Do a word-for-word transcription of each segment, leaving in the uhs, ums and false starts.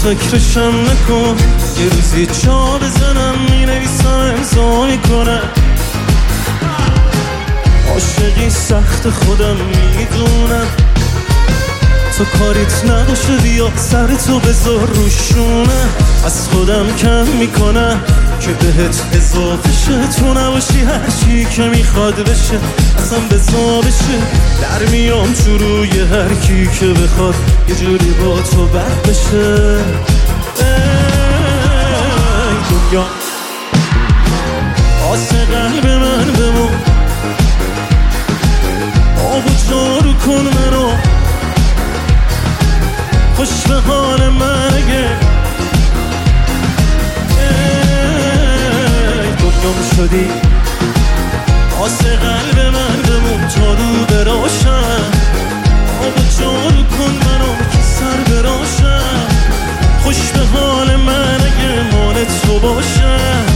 فکرشم نکن، یه روزی جا بزنم مینویسم امضا میکنم. عاشقی سخت خودم میدونم، تو کاریت نباشه بیا سرتو بذار روشونه. از خودم کم میکنم که بهت اضافه شه، تو نباشی هرچی که میخواد بشه اصلا بذار بشه. در میام تو روی هر کی که بخواد یه جوری با تو بد بشه. ای دنیا آسه قلب من بمون، آب و جارو کن منو، خوش به حال من اگه دنیام شدی. آسه قلب من بمون تا رو براشم، آب و جارو کن منو که سر براشم. خوش به حال من اگه مال تو باشم.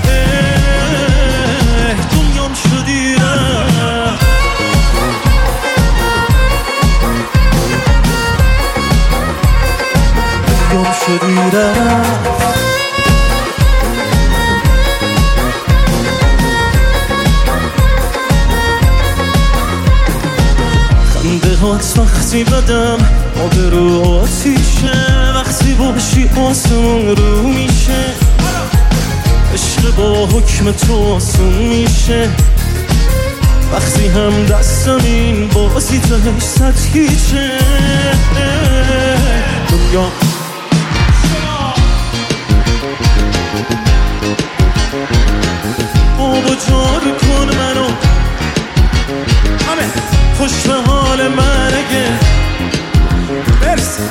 دنیام شدی رفت، دنیام شدی رفت. خنده هات وقتی بدم آب رو آتیشه، وقتی باشی آسمون رو میشه. عشق با حکم تو آسون میشه، وقتی هم دستم این بازی تهش سطحیچه. دنیا آب و جارو کن منو، خوش به حال من اگه برس.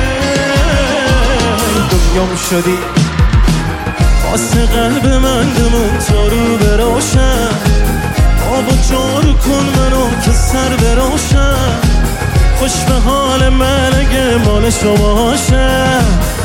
دنیام شدی واسه قلب من بمون تا رو براشم، آب و جارو کن منو که سر براشم. خوش به حال من اگه مال شما باشم.